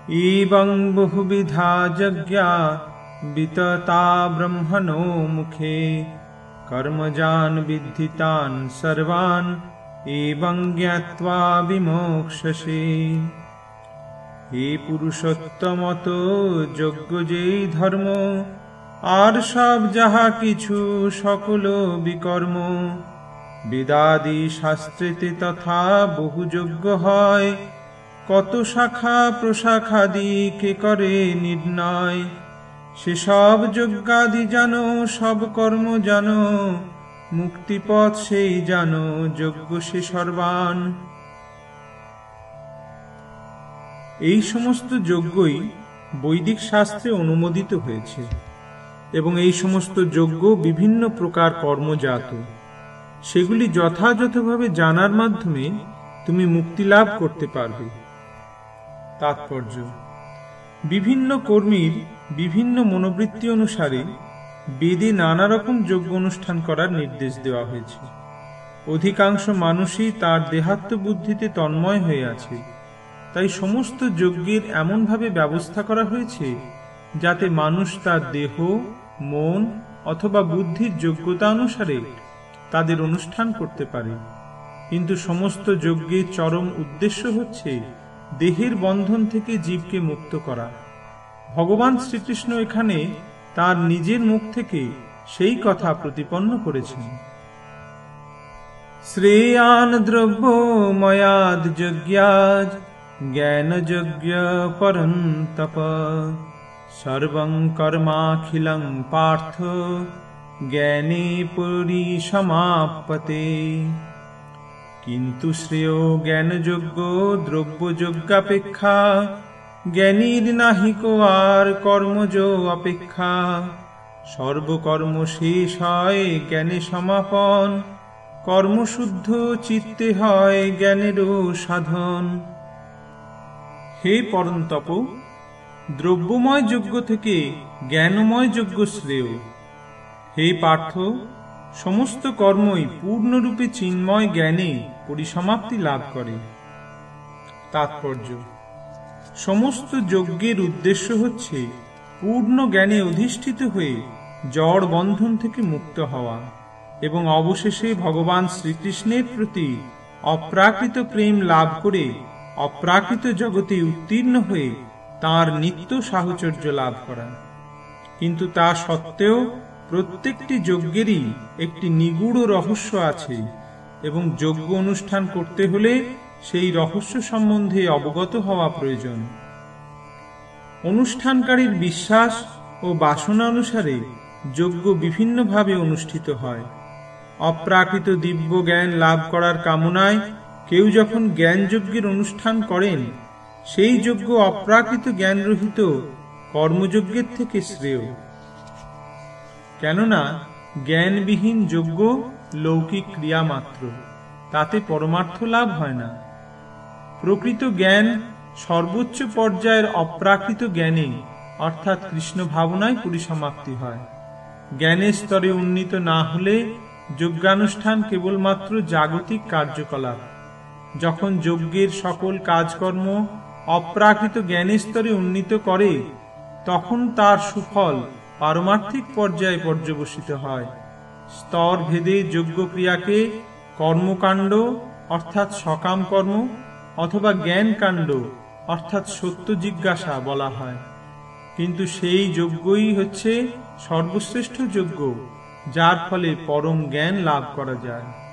एवं बहुविधा यज्ञा वितता ब्रह्मणो मुखे कर्मजान् विद्धितान् सर्वान् एवं ज्ञात्वा विमोक्षसे। हे पुरुषोत्तमत যজ্ঞ যেই ধর্ম, আর সব যাহা কিছু সকল বিকর্ম। বেদাদি শাস্ত্রেতে তথা বহু যজ্ঞ হয়, কত শাখা প্রশাখাদি কে করে নির্ণয়। সেসব যজ্ঞাদি জানো, সব কর্ম জানো, মুক্তিপথ সেই জানো, যজ্ঞ সে সর্বান। এই সমস্ত যজ্ঞই বৈদিক শাস্ত্রে অনুমোদিত হয়েছে এবং এই সমস্ত যজ্ঞ বিভিন্ন প্রকার কর্মজাত। সেগুলি যথাযথভাবে জানার মাধ্যমে তুমি মুক্তি লাভ করতে পারবে। তাৎপর্য: বিভিন্ন কর্মীর বিভিন্ন মনোবৃত্তি অনুসারে বেদে নানা রকম যজ্ঞ অনুষ্ঠান করার নির্দেশ দেওয়া হয়েছে। অধিকাংশ মানুষই তার দেহাত্ম বুদ্ধিতে তন্ময় হয়ে আছে, তাই সমস্ত যজ্ঞের এমনভাবে ব্যবস্থা করা হয়েছে যাতে মানুষ তার দেহ, মন অথবা বুদ্ধির যোগ্যতা অনুসারে তাদের অনুষ্ঠান করতে পারে। কিন্তু সমস্ত যজ্ঞের চরম উদ্দেশ্য হচ্ছে দেহের বন্ধন থেকে জীবকে মুক্ত করা। ভগবান শ্রীকৃষ্ণ এখানে তার নিজের মুখ থেকে সেই কথা প্রতিপন্ন করেছেন। শ্রেয়ান দ্রব্য ময়াদ যজ্ঞাজ জ্ঞান যজ্ঞ পরন্তপ সর্বং কর্মাখিলং পার্থ জ্ঞানে পরিসমাপ্যতে। কিন্তু শ্রেয় জ্ঞানযজ্ঞ দ্রব্যযজ্ঞাপেক্ষা, জ্ঞানীর নাহিক আর কর্মজ অপেক্ষা। সর্বকর্ম শেষ হয় জ্ঞানে সমাপন, কর্মশুদ্ধ চিত্তে হয় জ্ঞানেরও সাধন। হে পরন্তপ, দ্রব্যময় যজ্ঞ থেকে জ্ঞানময় যজ্ঞ শ্রেয়। হে পার্থ, সমস্ত কর্মই পূর্ণরূপে চিন্ময় জ্ঞানে পরিসমাপ্তি লাভ করে। তাৎপর্য: সমস্ত যজ্ঞের উদ্দেশ্য হচ্ছে পূর্ণ জ্ঞানে অধিষ্ঠিত হয়ে জড় বন্ধন থেকে মুক্ত হওয়া এবং অবশেষে ভগবান শ্রীকৃষ্ণের প্রতি অপ্রাকৃত প্রেম লাভ করে অপ্রাকৃত জগতে উত্তীর্ণ হয়ে তাঁর নিত্য সাহচর্য লাভ করা। কিন্তু তা সত্ত্বেও প্রত্যেকটি যজ্ঞেরই একটি নিগূঢ় রহস্য আছে এবং যজ্ঞ অনুষ্ঠান করতে হলে সেই রহস্য সম্বন্ধে অবগত হওয়া প্রয়োজন। অনুষ্ঠানকারীর বিশ্বাস ও বাসনা অনুসারে যজ্ঞ বিভিন্নভাবে অনুষ্ঠিত হয়। অপ্রাকৃত দিব্য জ্ঞান লাভ করার কামনায় কেউ যখন জ্ঞান যজ্ঞের অনুষ্ঠান করেন, সেই যজ্ঞ অপ্রাকৃত জ্ঞানরহিত কর্মযজ্ঞের থেকে শ্রেয়। কেননা জ্ঞানবিহীন যজ্ঞ লৌকিক ক্রিয়া মাত্র, তাতে পরমার্থ লাভ হয় না। প্রকৃত জ্ঞান সর্বোচ্চ পর্যায়ের অপ্রাকৃত জ্ঞানে অর্থাৎ কৃষ্ণ ভাবনায় পরিসমাপ্তি হয়। জ্ঞানের স্তরে উন্নীত না হলে যজ্ঞানুষ্ঠান কেবলমাত্র জাগতিক কার্যকলাপ। যখন যজ্ঞের সকল কাজকর্ম অপ্রাকৃত জ্ঞানের স্তরে উন্নীত করে, তখন তার সুফল পারমার্থিক পর্যায়ে পর্যবসিত হয়। স্তর ভেদে যজ্ঞ ক্রিয়াকে কর্মকাণ্ড অর্থাৎ সকাম কর্ম অথবা জ্ঞান কাণ্ড অর্থাৎ সত্য জিজ্ঞাসা বলা হয়। কিন্তু সেই যজ্ঞই হচ্ছে সর্বশ্রেষ্ঠ যজ্ঞ, যার ফলে পরম জ্ঞান লাভ করা যায়।